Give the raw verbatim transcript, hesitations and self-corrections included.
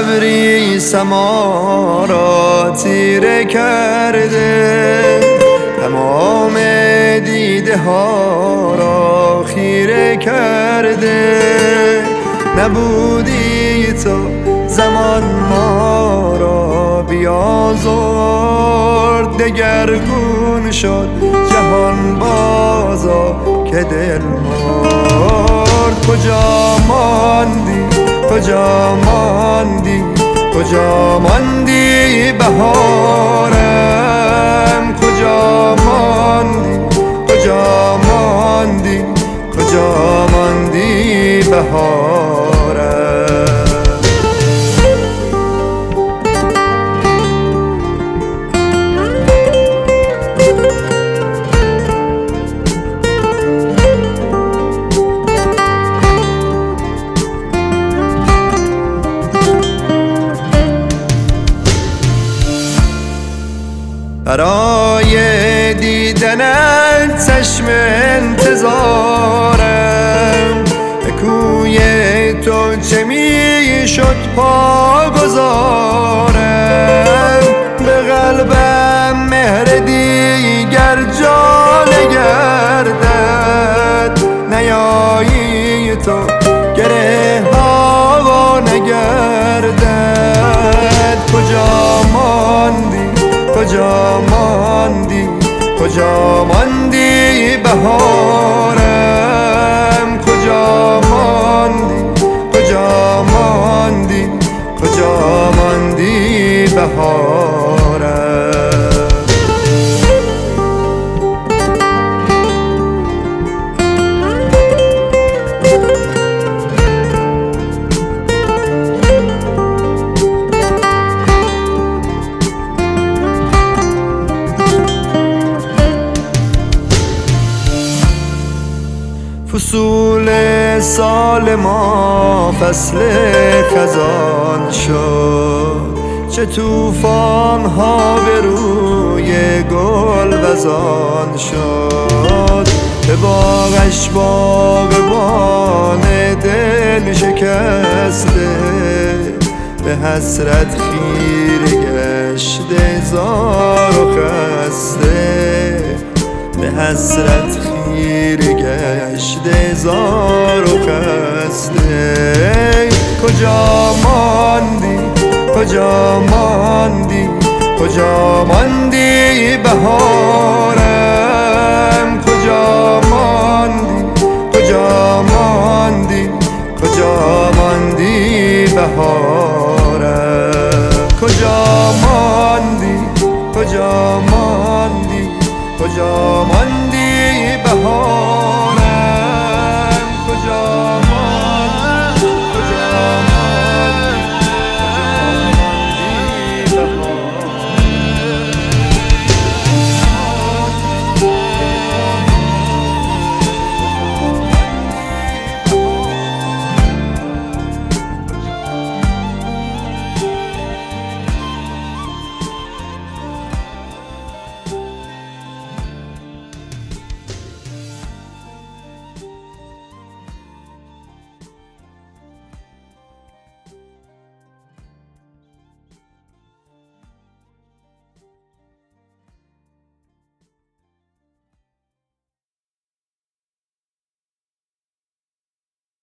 تبریز ما را تیره کرده، تمام دیده ها را خیره کرده. نبودی تو زمان ما را بیازرد، دگرگون شد جهان بازا که دل مرد. کجا ماندی کجا ماندی کجا ماندی بهارم، کجا ماندی کجا ماندی کجا ماندی بهارم. برای دیدنت چشم انتظارم، به کوی تو چه می شد پا گذارم. به قلبم مهر دیگر جا نگردد، نیایی تو گره ها نگردد. کجا ماندی کجا ماندی کجا ماندی بهارم، کجا ماندی کجا ماندی کجا ماندی بهارم. فصول سال ما فصل خزان شد، چه طوفان ها به روی گل وزان شد. به باغش باغبان دل شکسته، به حسرت خیره گشته زار و خسته، به حسرت خیره گشته زار و خسته. کجا ماندی کجا ماندی کجا ماندی بهارم، کجا ماندی کجا ماندی کجا ماندی بهارم. کجا ماندی کجا ماندی کجا ماندی بهارم، کجا ماندی کجا ماندی کجا ماندی بهارم.